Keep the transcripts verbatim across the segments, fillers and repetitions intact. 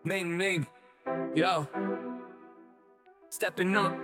Ming Ming, yo, stepping up.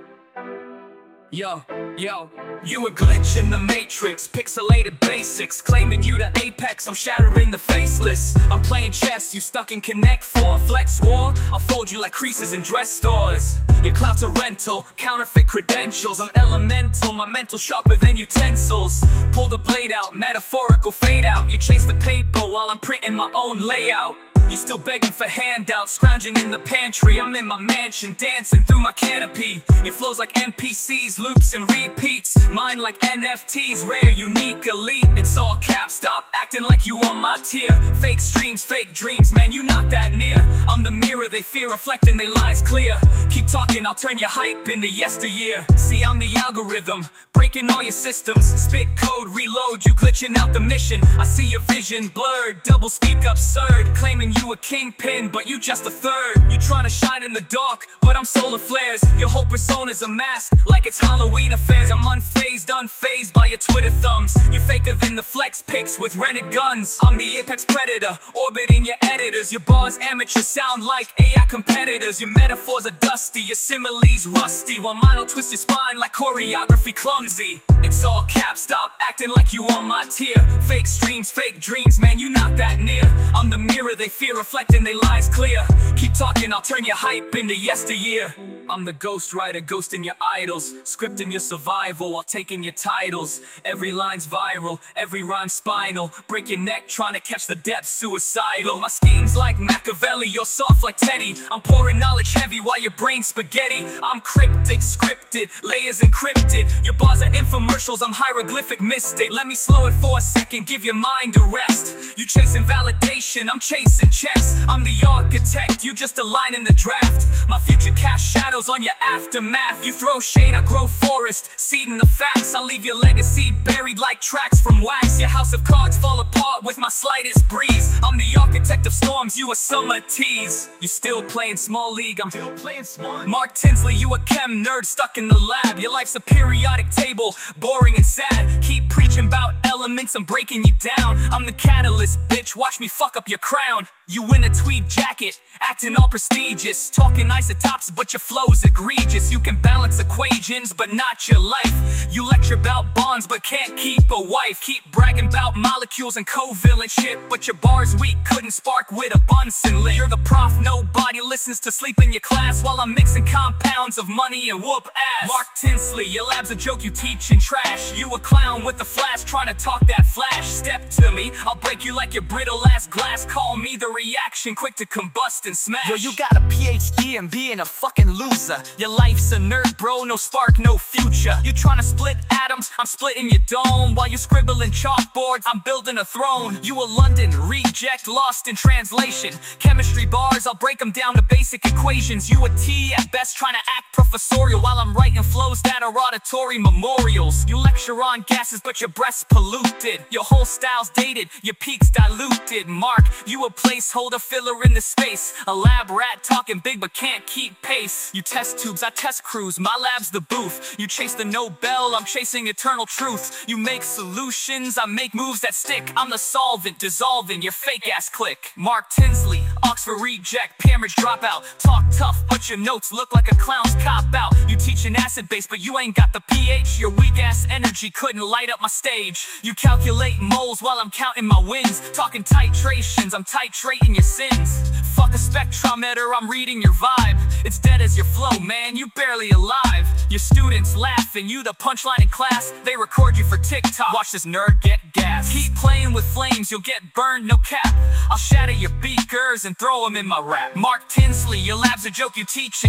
Yo, yo, you a glitch in the matrix, pixelated basics, claiming you the apex, I'm shattering the faceless. I'm playing chess, you stuck in Connect Four, Flex War, I'll fold you like creases in dress stores. Your clout's a rental, counterfeit credentials, I'm elemental, my mental sharper than utensils. Pull the blade out, metaphorical fade out, you chase the paper while I'm printing my own layout. You still begging for handouts, scrounging in the pantry. I'm in my mansion, dancing through my canopy. It flows like N P Cs, loops and repeats. Mine like N F Ts, rare, unique, elite. It's all caps, stop acting like you on my tier. Fake streams, fake dreams, man, you not that near. I'm the mirror they fear, reflecting their lies clear. Keep talking, I'll turn your hype into yesteryear. See, I'm the algorithm, breaking all your systems. Spit code, reload, you glitching out the mission. I see your vision blurred, double speak absurd. Claiming you a kingpin, but you just a third. You trying to shine in the dark, but I'm solar flares. Your whole persona's a mask, like it's Halloween affairs. I'm unfazed, unfazed by your Twitter thumbs. You faker than the flex pics with rented guns. I'm the apex predator, orbiting your editors. Your bars amateur sound like A I competitors. Your metaphors are dusty, your similes rusty, while mine'll twist your spine like choreography clumsy. It's all caps, stop acting like you on my tier. Fake streams, fake dreams, man, you not that near. I'm the mirror they fear, reflecting their lies clear. Keep talking, I'll turn your hype into yesteryear. I'm the ghost writer, ghosting your idols, scripting your survival while taking your titles. Every line's viral, every rhyme spinal. Break your neck trying to catch the depth, suicidal. My scheme's like Machiavelli, you're soft like Teddy. I'm pouring knowledge heavy while your brain's spaghetti. I'm cryptic, scripted, layers encrypted. Your bars are infomercials, I'm hieroglyphic mystic. Let me slow it for a second, give your mind a rest. You chasing validation, I'm chasing chess. I'm the architect, you just a line in the draft. My future cast shadows on your aftermath. You throw shade, I grow forest, seeding the facts. I leave your legacy buried like tracks from wax. Your house of cards fall apart with my slightest breeze. I'm the architect of storms, you a summer tease. You still playing small league, I'm still playing small. Mark Tinsley, you a chem nerd stuck in the lab. Your life's a periodic table, boring and sad. Keep preaching about elements, I'm breaking you down. I'm the catalyst, bitch, watch me fuck up your crown. You in a tweed jacket, acting all prestigious, talking isotopes, but your flow's egregious. You can balance equations, but not your life. You lecture about bonds, but can't keep a wife. Keep bragging about molecules and covalent shit, but your bars weak, couldn't spark with a Bunsen lit. You're the prof, nobody listens to sleep in your class, while I'm mixing compounds of money and whoop ass. Mark Tinsley, your lab's a joke, you teaching trash. You a clown with a flash, trying to talk that flash. Step to me, I'll break you like your brittle ass glass. Call me the reaction, quick to combust and smash. Yo, you got a P H D and being a fucking loser. Your life's a nerd, bro, no spark, no future. You tryna split atoms, I'm splitting your dome. While you scribbling chalkboards, I'm building a throne. You a London reject, lost in translation. Chemistry bars, I'll break them down to basic equations. You a T at best, trying to act professorial, while I'm writing flows that are auditory memorials. You lecture on gases, but your breath's polluted. Your whole style's dated, your peak's diluted. Mark, you a placeholder filler in the space. A lab rat talking big but can't keep pace. You test tubes, I test crews, my lab's the booth. You chase the Nobel, I'm chasing eternal truth. You make solutions, I make moves that stick. I'm the solvent, dissolving your fake ass click. Mark Tinsley, Oxford reject, Cambridge dropout. Talk tough, but your notes look like a clown's cop out. You teach an acid base, but you ain't got the pH. Your weak ass energy couldn't light up my stage. You calculate moles while I'm counting my wins. Talking titrations, I'm titrating your sins. Fuck a spectrometer, I'm reading your vibe. It's dead as your flow, man, you barely alive. Your students laughing, you the punchline in class. They record you for TikTok, watch this nerd get gas. Keep playing with flames, you'll get burned, no cap. I'll shatter your beakers and throw them in my rap. Mark Tinsley, your lab's a joke, you teach